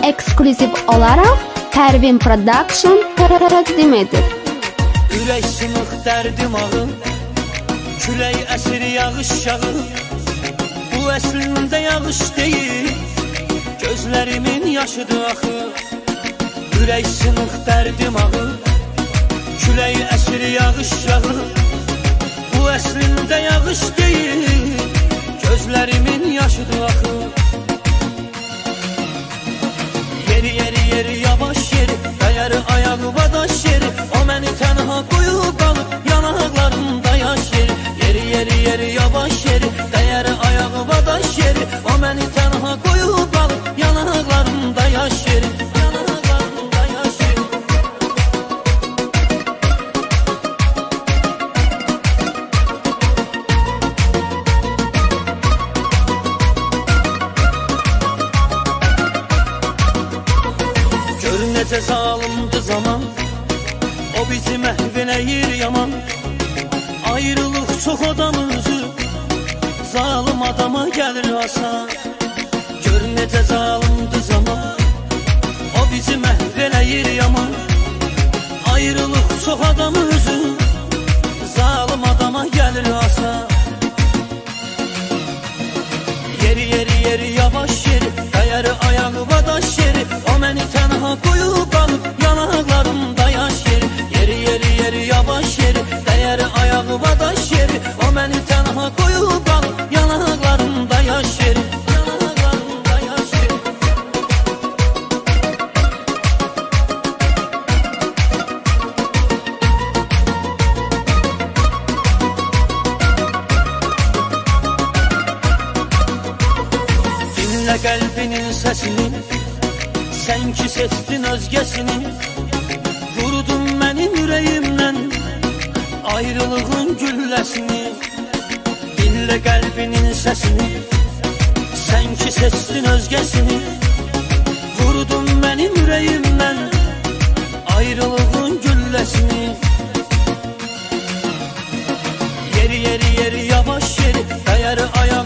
ekskluziv olarak Pervin Production təqdim edir. Ürək sınıq dərdim ağır, külək əsir yağış yağır. Bu əslində yağış deyil, gözlərimin yaşıdır axı. Ürək sınıq dərdim ağır, külək əsir yağış yağır. Bu əslində yağış deyil, gözlərimin yaşıdır axı. Yeri yeri yeri yavaş yeri, dəyər ayağı badaş yeri. O məni tənha qoyub qalıb, yanaqlarımda yaş yeri. Yeri yeri yeri yavaş yeri, dəyər ayağı badaş yeri. O məni tənha qoyub qalıb, yanaqlarımda yaş yeri. Yanaqlarımda yaş yeri. Gör necə zalımdı zaman, o bizi məhv eləyir yaman. Ayrılıq çox adam özü, zalım adama gəlir asan. Gör necə zalımdı zaman, o bizi məhv eləyir yaman. Ayrılıq çox adam özü, zalım adama gəlir asan. Yeri yeri yeri yavaş yeri, dəyər ayağı badaş yeri. O məni tənha qoyub qalıb, yanaqlarımda yaş yeri. Yeri yeri yeri yavaş yeri, dəyər ayağı badaş yeri. O məni tənha qoyub qalıb, yanaqlarımda yaş yeri. Yanaqlarımda yaş yeri. Dinlə qəlbinin səsini, sən ki seçdin özgəsini. Vurdun mənim ürəyimdən ayrılığın gülləsini. Dinlə qəlbinin səsini, sən ki seçdin özgəsini. Vurdun mənim ürəyimdən ayrılığın gülləsini. Yeri yeri yeri yavaş yeri, dəyər ayağı